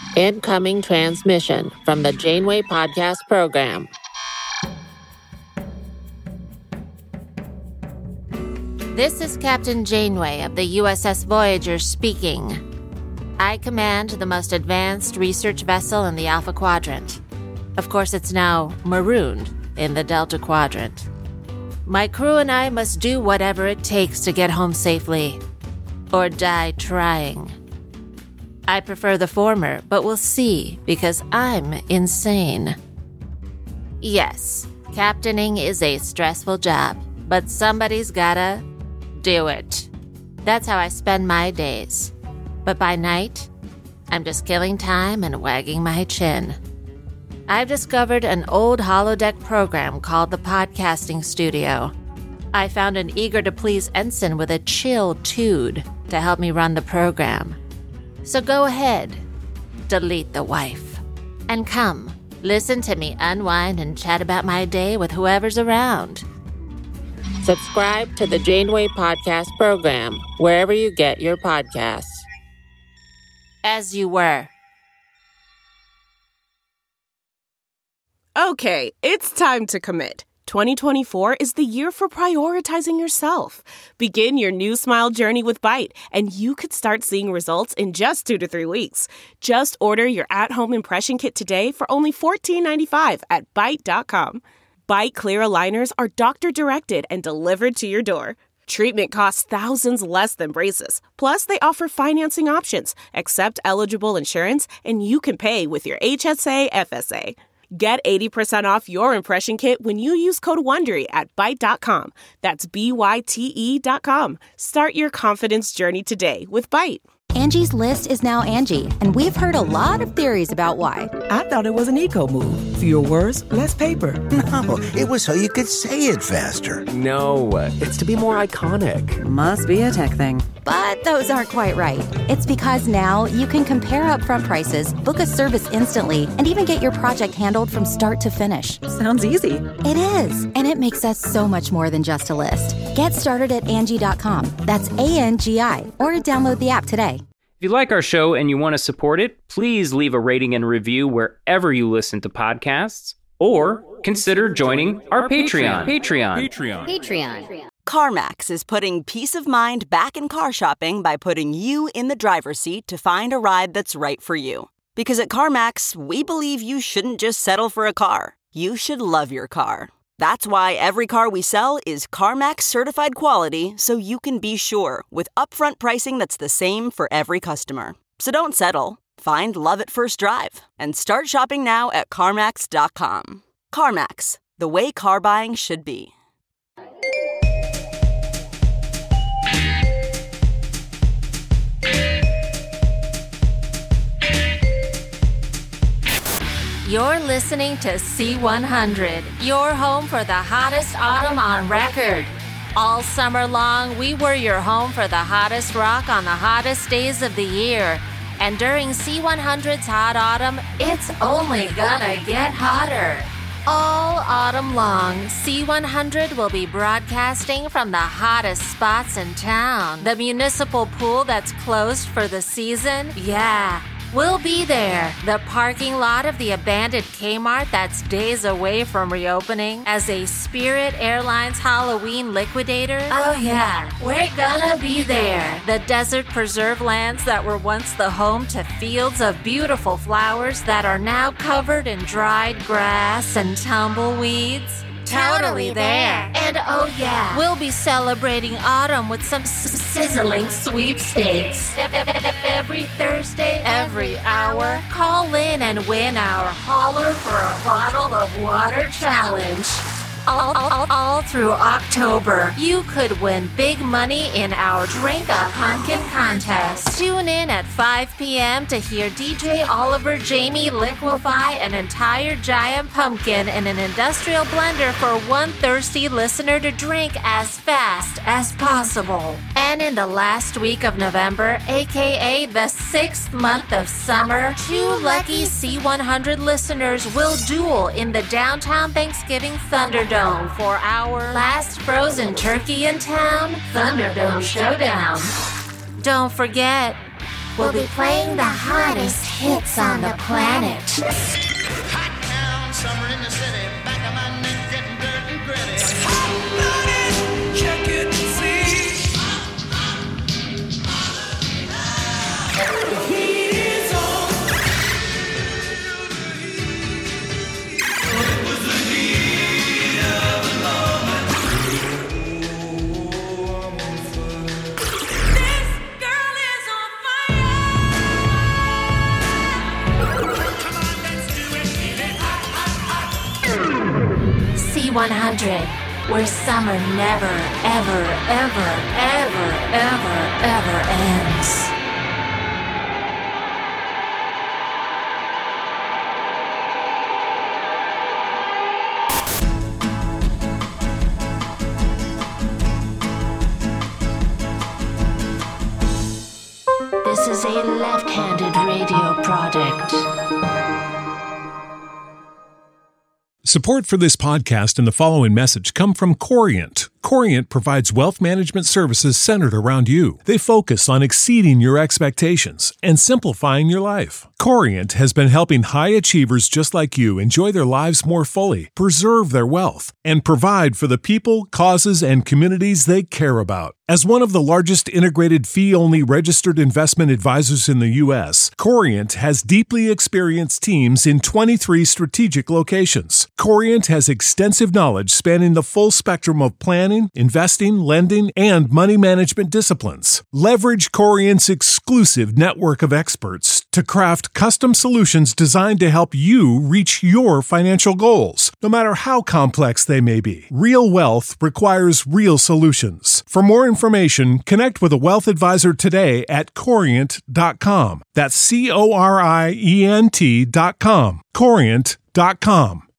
Incoming transmission from the Janeway Podcast Program. This is Captain Janeway of the USS Voyager speaking. I command the most advanced research vessel in the Alpha Quadrant. Of course, it's now marooned in the Delta Quadrant. My crew and I must do whatever it takes to get home safely, or die trying. I prefer the former, but we'll see, because I'm insane. Yes, captaining is a stressful job, but somebody's gotta do it. That's how I spend my days. But by night, I'm just killing time and wagging my chin. I've discovered an old holodeck program called the Podcasting Studio. I found an eager-to-please ensign with a chill tude to help me run the program. So go ahead, delete the wife, and come, listen to me unwind and chat about my day with whoever's around. Subscribe to the Janeway Podcast Program wherever you get your podcasts. As you were. Okay, it's time to commit. 2024 is the year for prioritizing yourself. Begin your new smile journey with Byte, and you could start seeing results in just 2 to 3 weeks. Just order your at-home impression kit today for only $14.95 at Byte.com. Byte Clear aligners are doctor-directed and delivered to your door. Treatment costs thousands less than braces. Plus, they offer financing options, accept eligible insurance, and you can pay with your HSA FSA. Get 80% off your impression kit when you use code WONDERY at Byte.com. That's BYTE.com. Start your confidence journey today with Byte. Angie's List is now Angie, and we've heard a lot of theories about why. I thought it was an eco move. Fewer words, less paper. No, it was so you could say it faster. No, it's to be more iconic. Must be a tech thing. But those aren't quite right. It's because now you can compare upfront prices, book a service instantly, and even get your project handled from start to finish. Sounds easy. It is, and it makes us so much more than just a list. Get started at Angie.com. That's ANGI, or download the app today. If you like our show and you want to support it, please leave a rating and review wherever you listen to podcasts, or consider joining our Patreon. CarMax is putting peace of mind back in car shopping by putting you in the driver's seat to find a ride that's right for you. Because at CarMax, we believe you shouldn't just settle for a car. You should love your car. That's why every car we sell is CarMax certified quality, so you can be sure with upfront pricing that's the same for every customer. So don't settle. Find love at first drive and start shopping now at CarMax.com. CarMax, the way car buying should be. You're listening to C100, your home for the hottest autumn on record. All summer long, we were your home for the hottest rock on the hottest days of the year. And during C100's Hot Autumn, it's only gonna get hotter. All autumn long, C100 will be broadcasting from the hottest spots in town. The municipal pool that's closed for the season? Yeah. We'll be there, the parking lot of the abandoned Kmart that's days away from reopening as a Spirit Airlines Halloween liquidator. Oh yeah, we're gonna be there. The desert preserve lands that were once the home to fields of beautiful flowers that are now covered in dried grass and tumbleweeds. Totally there. And oh yeah, we'll be celebrating autumn with some sizzling sweepstakes. Every Thursday, every hour, call in and win our Holler for a Bottle of Water challenge. All through October, you could win big money in our Drink a Pumpkin contest. Tune in at 5 p.m. to hear DJ Oliver Jamie liquefy an entire giant pumpkin in an industrial blender for one thirsty listener to drink as fast as possible. And in the last week of November, aka the 6th month of summer, 2 lucky C100 listeners will duel in the downtown Thanksgiving Thunderdome for our last frozen turkey in town, Thunderdome Showdown. Don't forget, we'll be playing the hottest hits on the planet. Hot town, summer in the city, back of my neck getting dirt and gritty. Check it and see. The heat is on. It was the heat of the moment. This girl is on fire. Come on, let's do it. Feel it hot, hot, hot. C100, where summer never, ever, ever, ever, ever, ever ends. This is a left-handed radio product. Support for this podcast and the following message come from Corient. Corient provides wealth management services centered around you. They focus on exceeding your expectations and simplifying your life. Corient has been helping high achievers just like you enjoy their lives more fully, preserve their wealth, and provide for the people, causes, and communities they care about. As one of the largest integrated fee-only registered investment advisors in the U.S., Corient has deeply experienced teams in 23 strategic locations. Corient has extensive knowledge spanning the full spectrum of planning, investing, lending, and money management disciplines. Leverage Corient's exclusive network of experts to craft custom solutions designed to help you reach your financial goals, no matter how complex they may be. Real wealth requires real solutions. For more information, connect with a wealth advisor today at Corient.com. That's Corient.com. Corient.com.